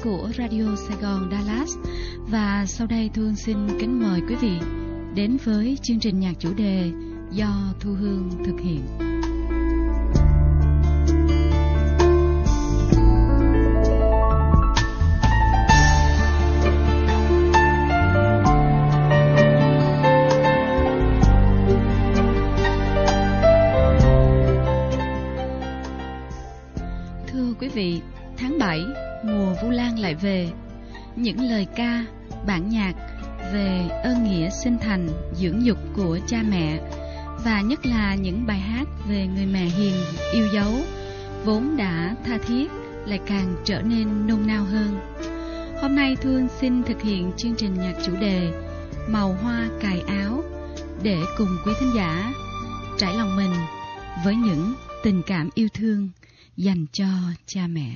của Radio Sài Gòn Dallas. Và sau đây Thu Hương xin kính mời quý vị đến với chương trình nhạc chủ đề do Thu Hương thực hiện. Thưa quý vị, tháng 7, mùa Vu Lan lại về. Những lời ca, bản nhạc về ơn nghĩa sinh thành, dưỡng dục của cha mẹ, và nhất là những bài hát về người mẹ hiền, yêu dấu, vốn đã tha thiết, lại càng trở nên nôn nao hơn. Hôm nay Thu Hương xin thực hiện chương trình nhạc chủ đề Màu hoa cài áo, để cùng quý thính giả trải lòng mình với những tình cảm yêu thương dành cho cha mẹ.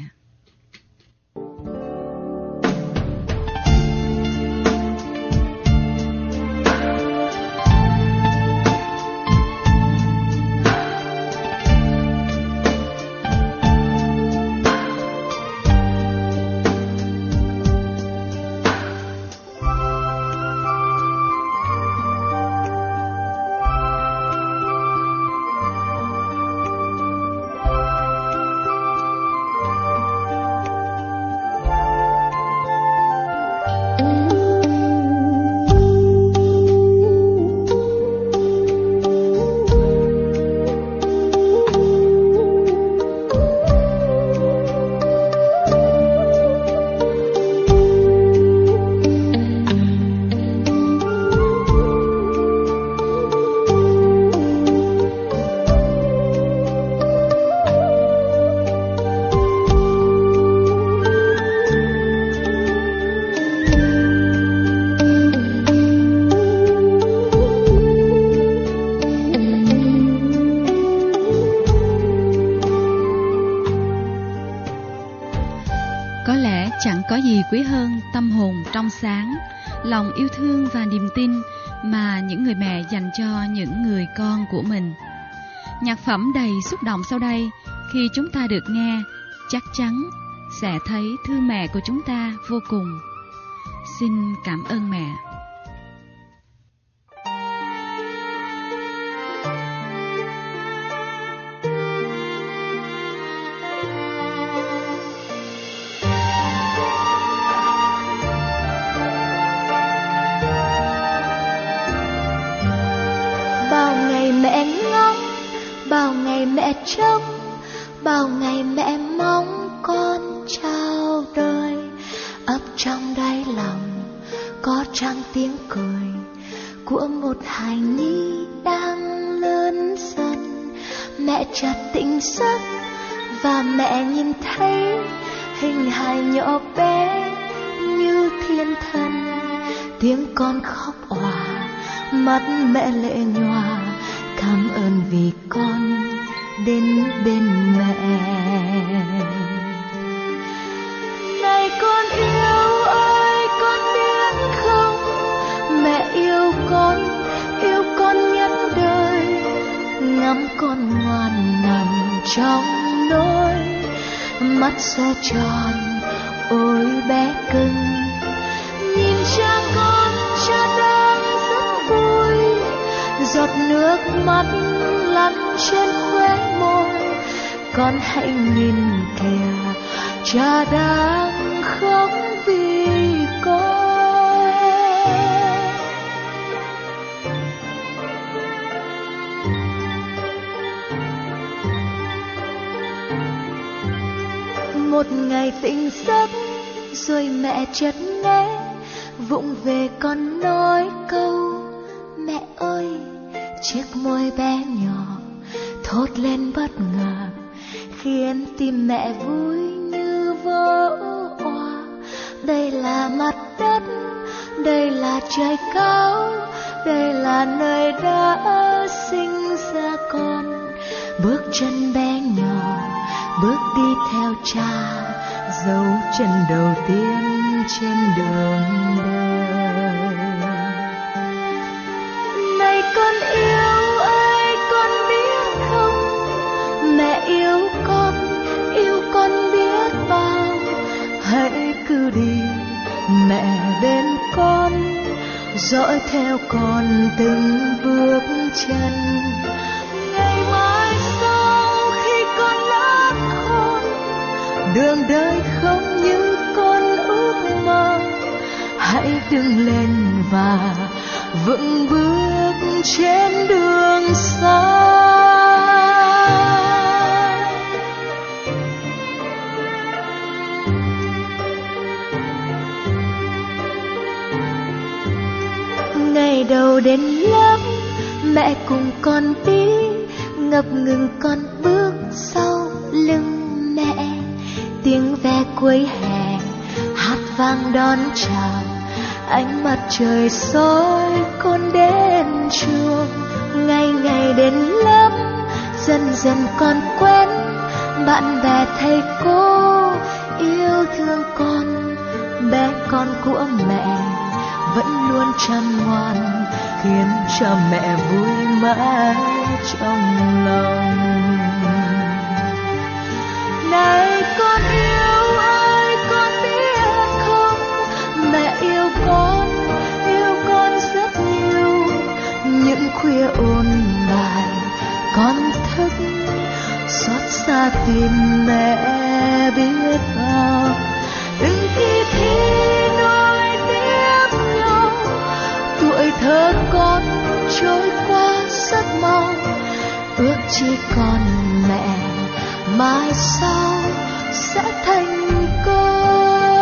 Quý hơn tâm hồn trong sáng, lòng yêu thương và niềm tin mà những người mẹ dành cho những người con của mình. Nhạc phẩm đầy xúc động sau đây, khi chúng ta được nghe, chắc chắn sẽ thấy thương mẹ của chúng ta vô cùng. Xin cảm ơn mẹ. Bao ngày mẹ trông, bao ngày mẹ mong con chào đời. Ấp trong đáy lòng có trăng tiếng cười của một hài nhi đang lớn dần. Mẹ chợt tỉnh giấc và mẹ nhìn thấy hình hài nhỏ bé như thiên thần. Tiếng con khóc òa, mắt mẹ lệ nhòa, cảm ơn vì con đến bên mẹ. Này con yêu ơi, con biết không, mẹ yêu con nhất đời. Ngắm con ngoan nằm trong nôi, mắt xe tròn ôi bé cưng. Nhìn cha con, cha đang rất vui, giọt nước mắt lăn trên khóe môi. Con hãy nhìn kìa, cha đang khóc vì con. Một ngày tỉnh giấc rồi mẹ chợt nghe vụng về con nói câu mẹ ơi. Chiếc môi bé nhỏ thốt lên bất ngờ, khiến tim mẹ vui như vỡ òa. Đây là mặt đất, đây là trời cao, đây là nơi đã sinh ra con. Bước chân bé nhỏ bước đi theo cha, dấu chân đầu tiên trên đường đời. Này con yêu ơi, con biết không, mẹ yêu con biết bao. Hãy cứ dõi theo con từng bước chân. Ngày mai sau khi con lớn khôn, đường đời không như con ước mơ, hãy đứng lên và vững bước trên đường xa. Ngày đầu đến lớp, mẹ cùng con đi, ngập ngừng con bước sau lưng mẹ. Tiếng ve cuối hè hát vang đón chào, ánh mặt trời soi con đến trường. Ngày ngày đến lớp, dần dần con quen bạn bè thầy cô yêu thương con. Bé con của mẹ vẫn luôn chăm ngoan, khiến cho mẹ vui mãi trong lòng. Này con yêu ơi, con biết không, mẹ yêu con rất nhiều. Những khuya ôn bài con thức, xót xa tìm mẹ biết bao. Từng kỳ thi nối tiếp nhau, tuổi thơ con trôi qua rất mau. Ước chỉ còn mẹ mai sau sẽ thành công.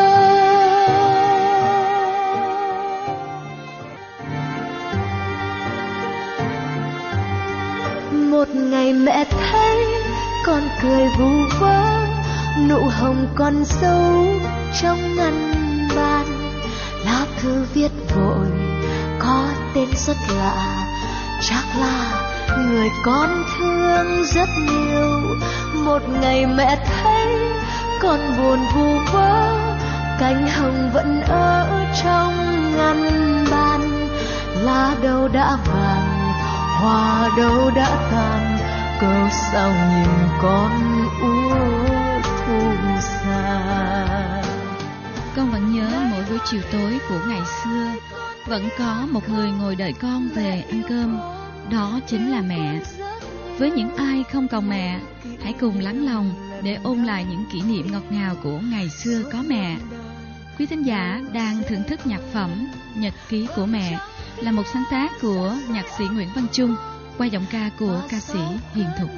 Một ngày mẹ thấy con cười vu vơ, nụ hồng con dấu trong ngăn bàn. Lá thư viết vội có tên rất lạ, chắc là người con thương rất nhiều. Một ngày mẹ thấy con buồn vu vơ, cánh hồng vẫn ở trong ngăn bàn. Lá đâu đã vàng, hoa đâu đã tàn, câu sao nhìn con úa thu xa. Con vẫn nhớ mỗi buổi chiều tối của ngày xưa, vẫn có một người ngồi đợi con về ăn cơm, đó chính là mẹ. Với những ai không còn mẹ, hãy cùng lắng lòng để ôn lại những kỷ niệm ngọt ngào của ngày xưa có mẹ. Quý thính giả đang thưởng thức nhạc phẩm Nhật ký của mẹ, là một sáng tác của nhạc sĩ Nguyễn Văn Trung qua giọng ca của ca sĩ Hiền Thục.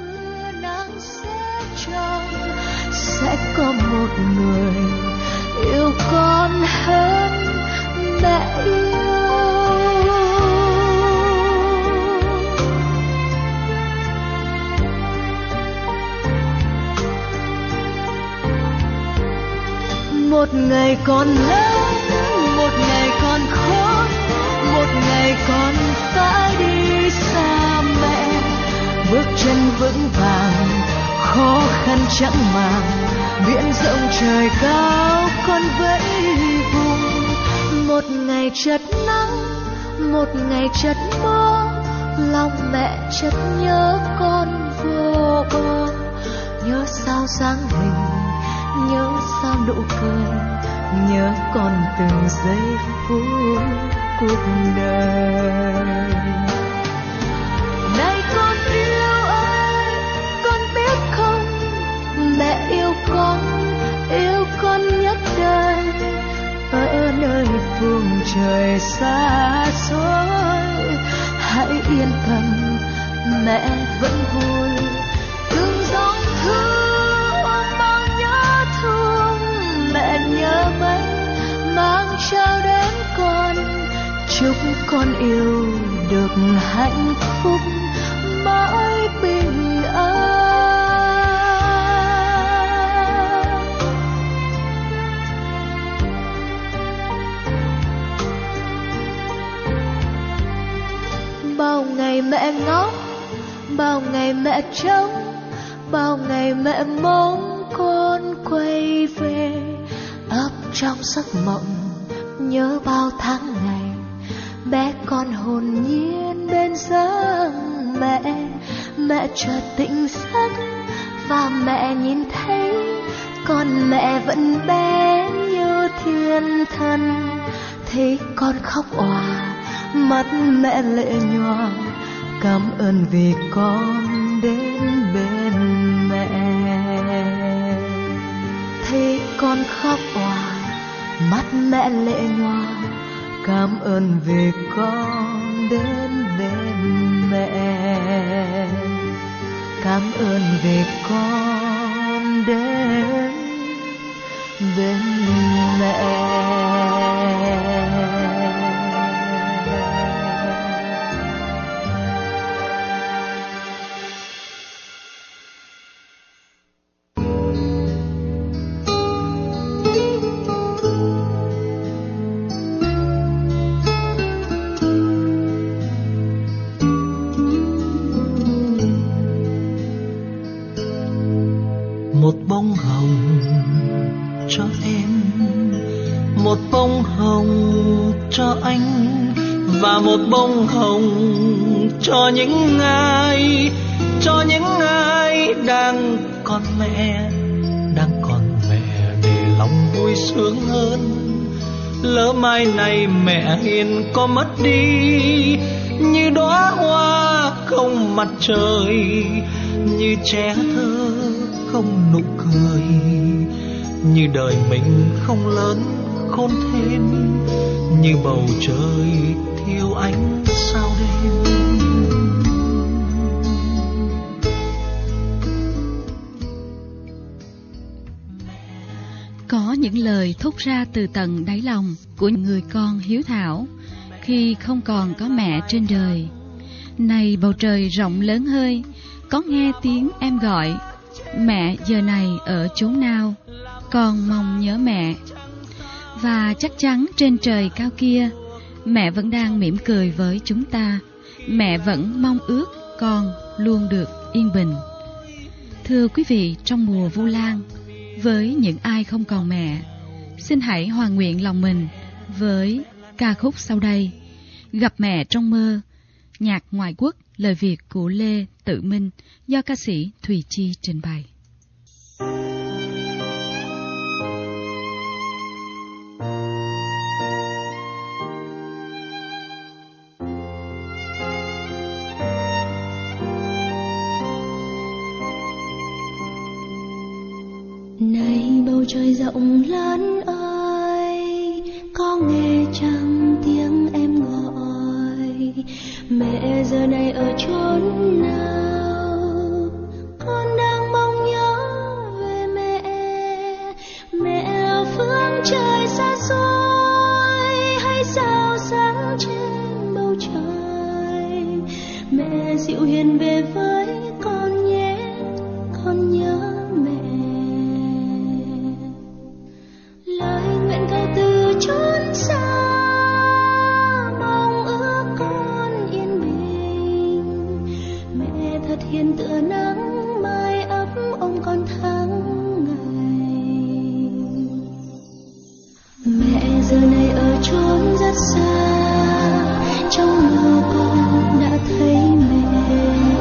Sẽ có một người yêu con hơn mẹ yêu. Một ngày con lớn, một ngày con khôn, một ngày con phải đi xa mẹ. Bước chân vững vàng, khó khăn chẳng màng, biển rộng trời cao con vẫy vùng. Một ngày chợt nắng, một ngày chợt mưa, lòng mẹ chợt nhớ con vô bờ. Nhớ sao dáng hình, nhớ sao nụ cười, nhớ con từng giây phút cuộc đời. Này con yêu ơi, con biết không, mẹ yêu con nhất đời. Ở nơi phương trời xa xôi, hãy yên tâm, mẹ vẫn vui. Từng dòng thư mang nhớ thương, mẹ nhớ mấy mang trao đến con. Chúc con yêu được hạnh phúc mãi bình an. Bao ngày mẹ ngóng, bao ngày mẹ trông, bao ngày mẹ mong con quay về. Ấp trong giấc mộng nhớ bao tháng ngày, bé con hồn nhiên bên giấc mẹ. Mẹ chợt tỉnh giấc và mẹ nhìn thấy con mẹ vẫn bé như thiên thần. Thấy con khóc òa mắt mẹ lệ nhòa. Cảm ơn vì con đến bên mẹ. Thấy con khóc òa, mắt mẹ lệ nhòa. Cảm ơn vì con đến bên mẹ. Cảm ơn vì con đến bên mẹ. Một bông hồng cho em, một bông hồng cho anh, và một bông hồng cho những ai đang còn mẹ, để lòng vui sướng hơn. Lỡ mai này mẹ hiền có mất đi, như đóa hoa không mặt trời, như trẻ thơ không nụ cười, như đời mình không lớn khôn thêm, như bầu trời thiếu ánh sao đêm. Có những lời thốt ra từ tận đáy lòng của người con hiếu thảo khi không còn có mẹ trên đời. Này bầu trời rộng lớn hơi, có nghe tiếng em gọi, mẹ giờ này ở chốn nào, con mong nhớ mẹ. Và chắc chắn trên trời cao kia, mẹ vẫn đang mỉm cười với chúng ta. Mẹ vẫn mong ước con luôn được yên bình. Thưa quý vị, trong mùa Vu Lan, với những ai không còn mẹ, xin hãy hòa nguyện lòng mình với ca khúc sau đây, Gặp Mẹ Trong Mơ, nhạc ngoại quốc, lời Việt của Lê Tự Minh, do ca sĩ Thùy Chi trình bày. Này bầu trời rộng lớn ơi, có nghe chăng tiếng em gọi, mẹ giờ này ở chốn nào, con đang mong nhớ về mẹ. Mẹ ở phương trời xa xôi, hay sao sáng trên bầu trời. Mẹ dịu hiền về với con nhé, con nhớ mẹ. Lời nguyện cầu từ chốn xa, mong ước con yên bình. Mẹ thật hiền tựa nắng mai ấm ôm con tháng ngày. Mẹ giờ này ở chốn rất xa, trong mơ con đã thấy mẹ.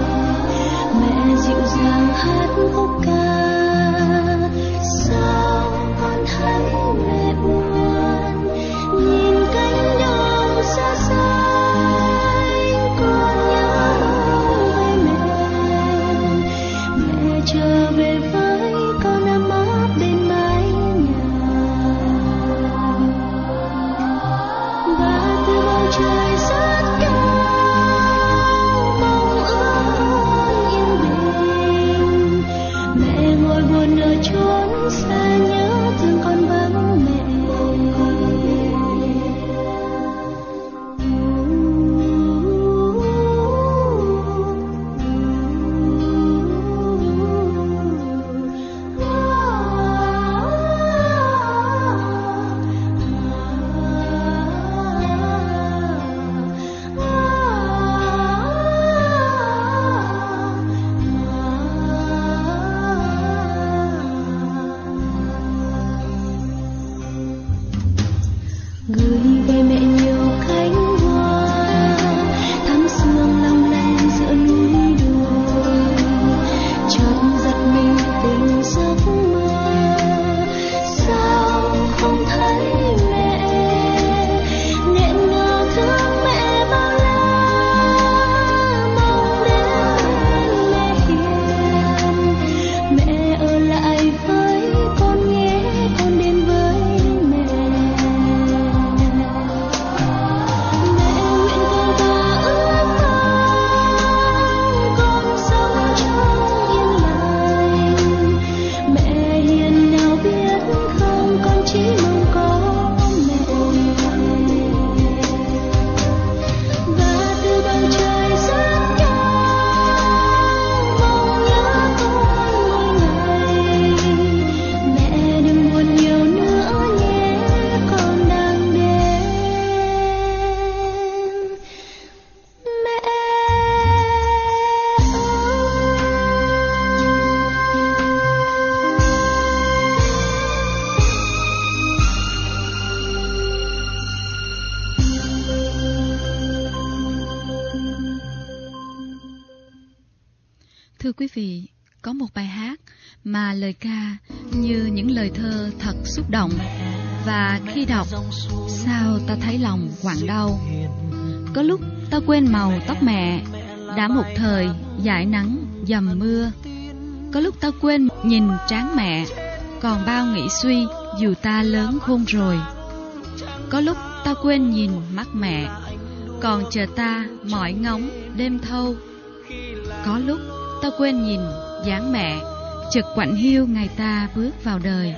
Thưa quý vị, có một bài hát mà lời ca như những lời thơ thật xúc động, và khi đọc sao ta thấy lòng quặn đau. Có lúc ta quên màu tóc mẹ đã một thời dải nắng dầm mưa. Có lúc ta quên nhìn trán mẹ còn bao nghĩ suy dù ta lớn khôn rồi. Có lúc ta quên nhìn mắt mẹ còn chờ ta mỏi ngóng đêm thâu. Có lúc ta quên nhìn dáng mẹ chợt quạnh hiu ngày ta bước vào đời.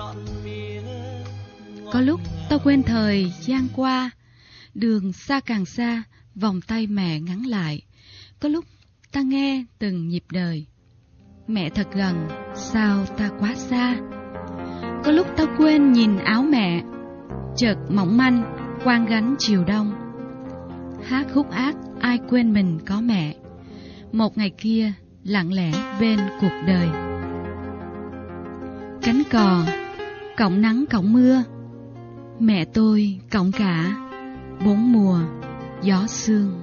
Có lúc ta quên thời gian qua, đường xa càng xa, vòng tay mẹ ngắn lại. Có lúc ta nghe từng nhịp đời, mẹ thật gần, sao ta quá xa. Có lúc ta quên nhìn áo mẹ, chợt mỏng manh, quang gánh chiều đông. Hát khúc ác, ai quên mình có mẹ, một ngày kia lặng lẽ bên cuộc đời. Cánh cò, cộng nắng cộng mưa, mẹ tôi cộng cả 4 mùa gió sương.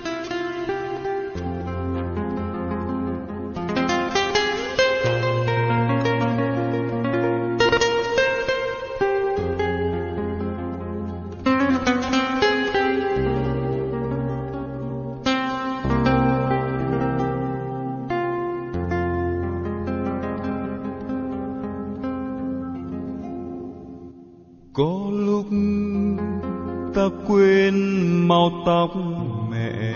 Có lúc ta quên màu tóc mẹ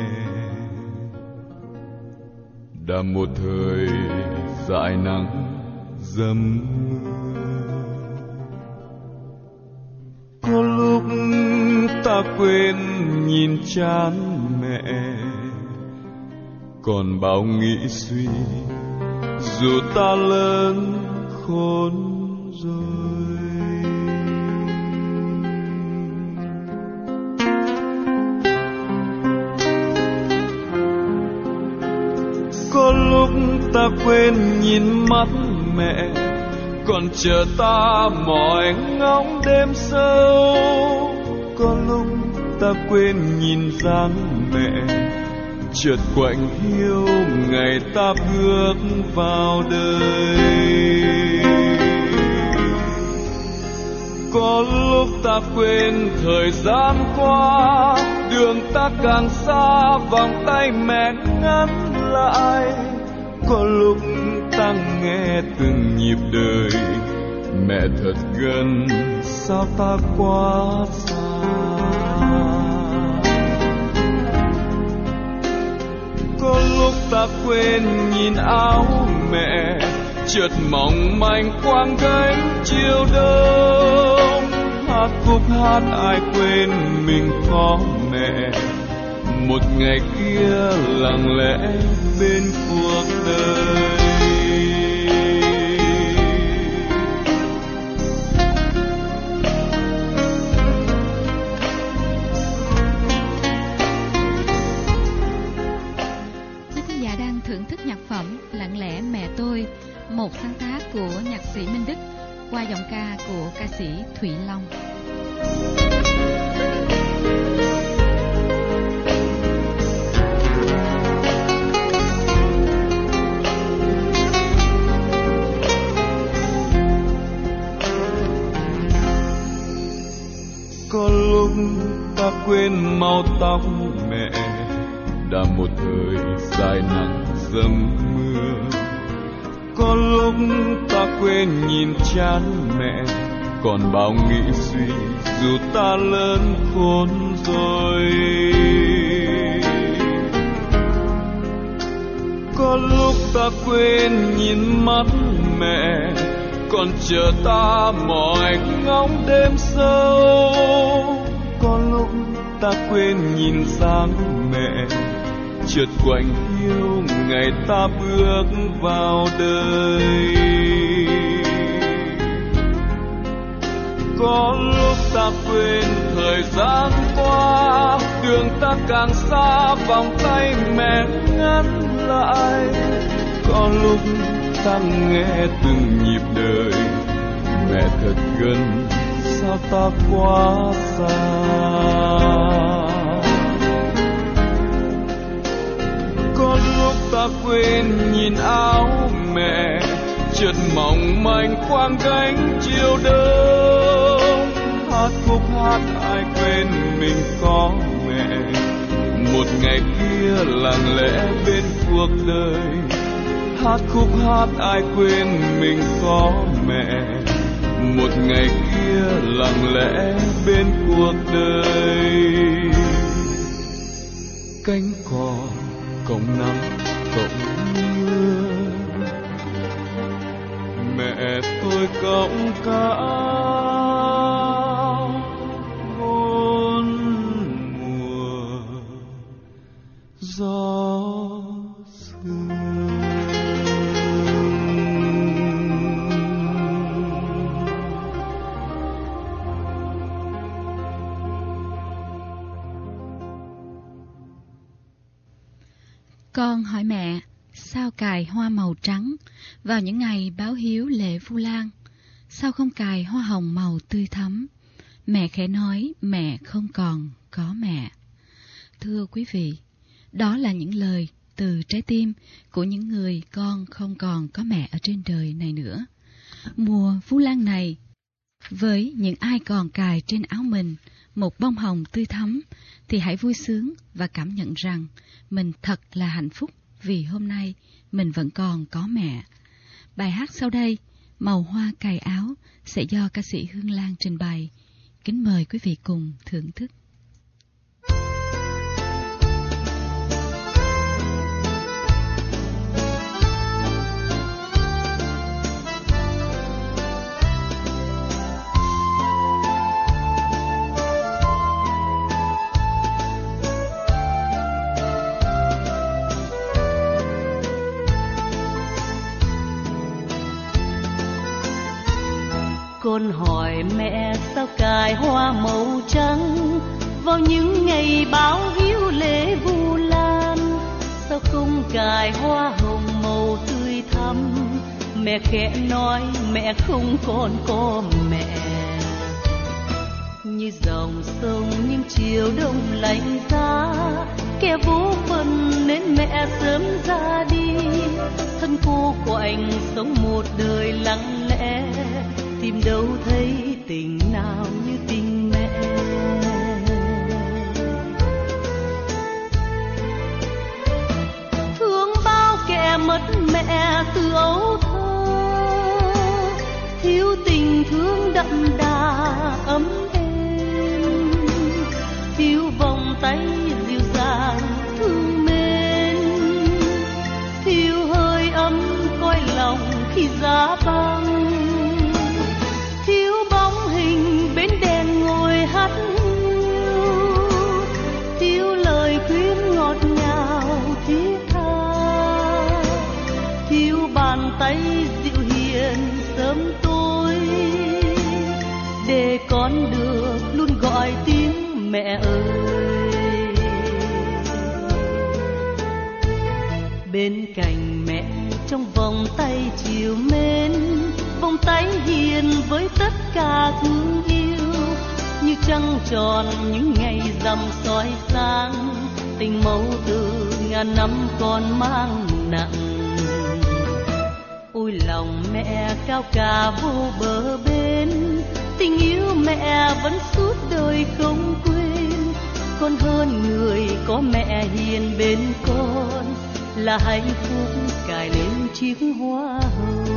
đã một thời dại nắng dầm mưa. Có lúc ta quên nhìn trán mẹ còn bao nghĩ suy dù ta lớn khôn rồi. Có lúc ta quên nhìn mắt mẹ còn chờ ta mỏi ngóng đêm sâu. Có lúc ta quên nhìn dáng mẹ chợt quạnh hiu ngày ta bước vào đời. Có lúc ta quên thời gian qua, đường ta càng xa, vòng tay mẹ ngắn lại. Có lúc ta nghe từng nhịp đời, mẹ thật gần, sao ta quá xa. Có lúc ta quên nhìn áo mẹ, chợt mỏng manh quang gánh chiều đông. Hát khúc hát ai quên mình có mẹ, một ngày kia lặng lẽ bên cuộc đời. Quý khán giả đang thưởng thức nhạc phẩm Lặng lẽ mẹ tôi, một sáng tác của nhạc sĩ Minh Đức qua giọng ca của ca sĩ Thủy Long. Có lúc ta quên màu tóc mẹ, đã một thời dài nắng dầm mưa. Có lúc ta quên nhìn trán mẹ, còn bao nghĩ suy dù ta lớn khôn rồi. Có lúc ta quên nhìn mắt mẹ, còn chờ ta mỏi ngóng đêm sâu. Có lúc ta quên nhìn dáng mẹ, chợt quạnh hiu ngày ta bước vào đời. Có lúc ta quên thời gian qua, đường ta càng xa, vòng tay mẹ ngắn lại. Có lúc ta nghe từng nhịp đời, mẹ thật gần, sao ta quá xa. Có lúc ta quên nhìn manh quang gánh chiều đông. Hát khúc hát ai quên mình có mẹ, một ngày kia lặng lẽ bên cuộc đời. Hát khúc hát ai quên mình có mẹ, một ngày kia lặng lẽ bên cuộc đời. Cánh cò cộng nắng cộng mưa, mẹ tôi cộng cả bốn mùa gió sương. Con hỏi mẹ, sao cài hoa màu trắng vào những ngày báo hiếu lễ Vu Lan? Sao không cài hoa hồng màu tươi thắm? Mẹ khẽ nói mẹ không còn có mẹ. Thưa quý vị, đó là những lời từ trái tim của những người con không còn có mẹ ở trên đời này nữa. Mùa Vu Lan này, với những ai còn cài trên áo mình một bông hồng tươi thắm, thì hãy vui sướng và cảm nhận rằng mình thật là hạnh phúc vì hôm nay mình vẫn còn có mẹ. Bài hát sau đây, Màu hoa cài áo, sẽ do ca sĩ Hương Lan trình bày. Kính mời quý vị cùng thưởng thức. Con hỏi mẹ sao cài hoa màu trắng vào những ngày báo hiếu lễ Vu Lan, sao không cài hoa hồng màu tươi thắm? Mẹ khẽ nói mẹ không còn có mẹ. Như dòng sông những chiều đông lạnh giá, kẻ vô phần nên mẹ sớm ra đi. Thân cô quạnh sống một đời lặng lẽ, tìm đâu thấy tình nào như tình mẹ. Thương bao kẻ mất mẹ từ ấu thơ, thiếu tình thương đậm đà ấm êm, thiếu vòng tay dịu dàng thương mến, thiếu hơi ấm coi lòng khi giá băng, thiếu lời khuyên ngọt ngào thiết tha, thiếu bàn tay dịu hiền sớm tối, để con được luôn gọi tiếng mẹ ơi. Bên cạnh mẹ trong vòng tay chiều mến, vòng tay hiền với tất cả thương yêu, như trăng tròn những ngày rằm soi sáng, tình mẫu từ ngàn năm còn mang nặng. Ôi lòng mẹ cao cả vô bờ bến, tình yêu mẹ vẫn suốt đời không quên. Con hơn người có mẹ hiền bên con, là hạnh phúc cài lên chiếc hoa hồng.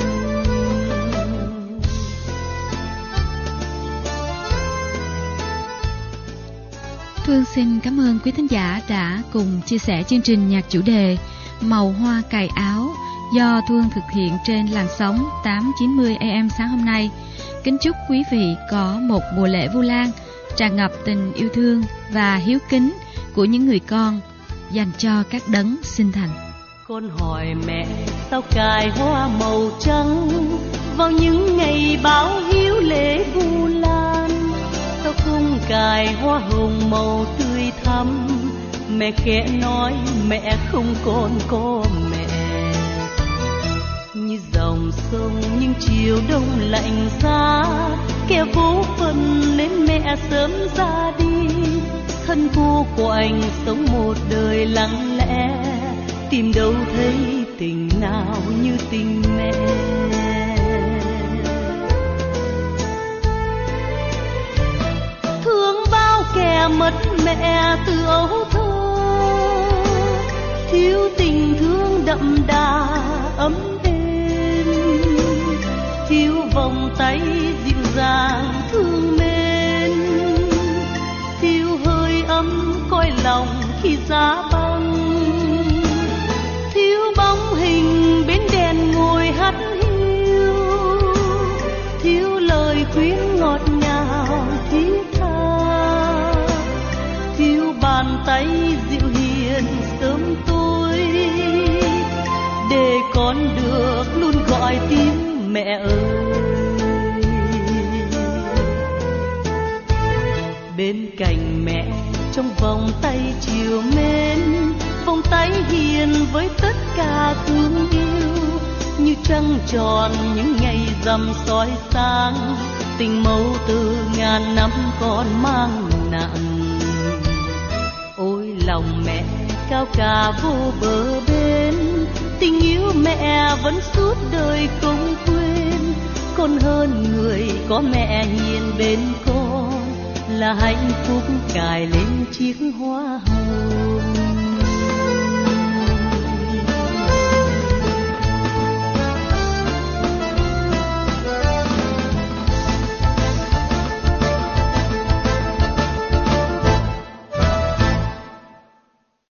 Phương xin cảm ơn quý thính giả đã cùng chia sẻ chương trình nhạc chủ đề Màu hoa cài áo do Phương thực hiện trên làn sóng 890 AM sáng hôm nay. Kính chúc quý vị có một mùa lễ Vu Lan tràn ngập tình yêu thương và hiếu kính của những người con dành cho các đấng sinh thành. Con hỏi mẹ sao cài hoa màu trắng vào những ngày báo hiếu lễ Vu Lan, sao không cài hoa hồng màu tươi thắm? Mẹ khẽ nói mẹ không còn có mẹ. Như dòng sông những chiều đông lạnh giá, kẻ vô phần nên mẹ sớm ra đi. Thân cô quạnh sống một đời lặng lẽ, tìm đâu thấy tình nào như tình mẹ. em mất mẹ từ ấu thơ, thiếu tình thương đậm đà ấm êm, thiếu vòng tay dịu dàng thương mến, thiếu hơi ấm cõi lòng khi giá băng, thiếu bóng hình bến đèn ngồi hắt hiu, thiếu lời khuyên ngọt ngào thiết tha, thiếu bàn tay dịu hiền sớm tối, để con được luôn gọi tiếng mẹ ơi. Bên cạnh mẹ trong vòng tay chiều mến, vòng tay hiền với tất cả thương yêu, như trăng tròn những ngày rằm soi sáng, tình mẫu từ ngàn năm còn mang nặng. Ôi lòng mẹ cao cả vô bờ bến, tình yêu mẹ vẫn suốt đời không quên. Con hơn người có mẹ hiền bên con, là hạnh phúc cài lên chiếc hoa hồng.